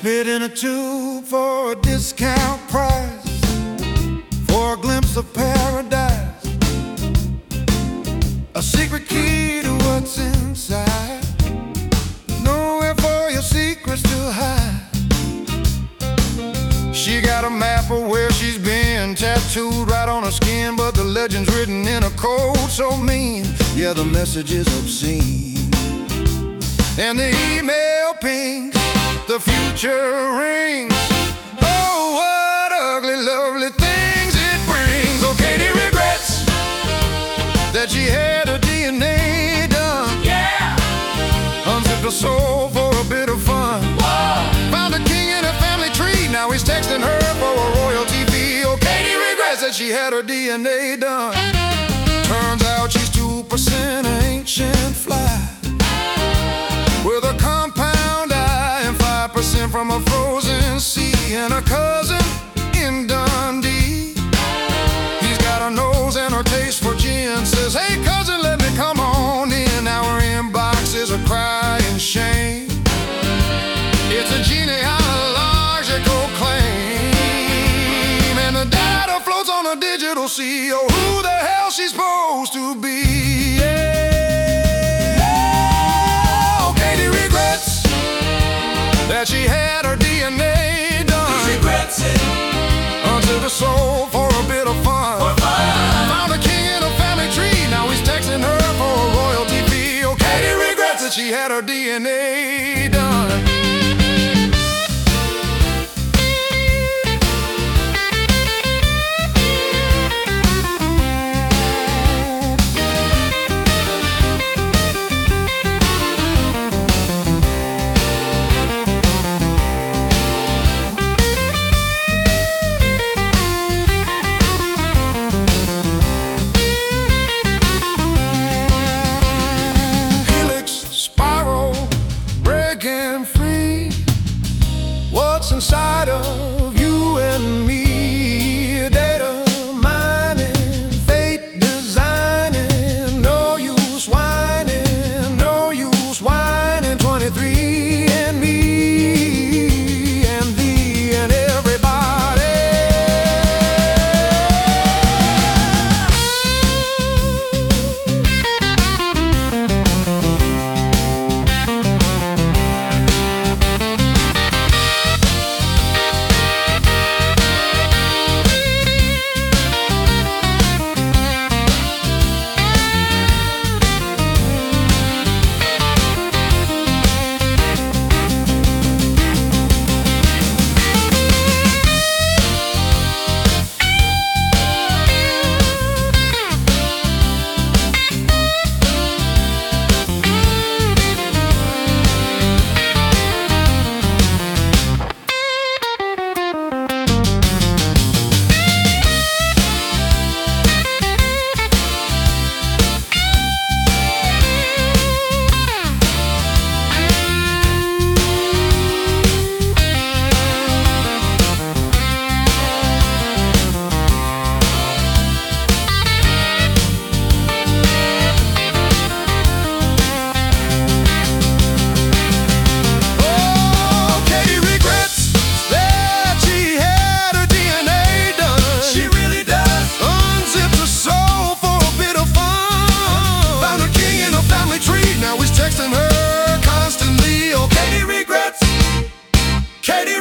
Spit in a tube for a discount price, for a glimpse of paradise, a secret key to what's inside, nowhere for your secrets to hide. She got a map of where she's been, tattooed right on her skin, but the legend's written in a code so mean, yeah, the message is obscene. And the email pings, the future rings. Oh, what ugly, lovely things it brings. Oh, Katie regrets that she had her DNA done. Yeah! Unzipped her soul for a bit of fun. Whoa! Found a king in her family tree, now he's texting her for a royalty fee. Oh, Katie regrets that she had her DNA done. Turns out she's 2% ancient fly, with a compound eye and 5% from a frozen sea, and a cousin in Dundee. He's got a nose and a taste for gin. Says, hey cousin, let me come on in. Our inbox is a crying shame. It's a genealogical claim, and the data floats on a digital sea. Oh, who the hell she's supposed to be? That she had her DNA done. He regrets it. Until the soul for a bit of fun. Found a king in a family tree, now he's texting her for a royalty fee. Oh, Katie regrets that she had her DNA done. Free, what's inside of you and me? Data mining, fate designing, no use whining, no use whining. 23 and me and thee and everybody. Texting her constantly. Oh, Katie regrets. Katie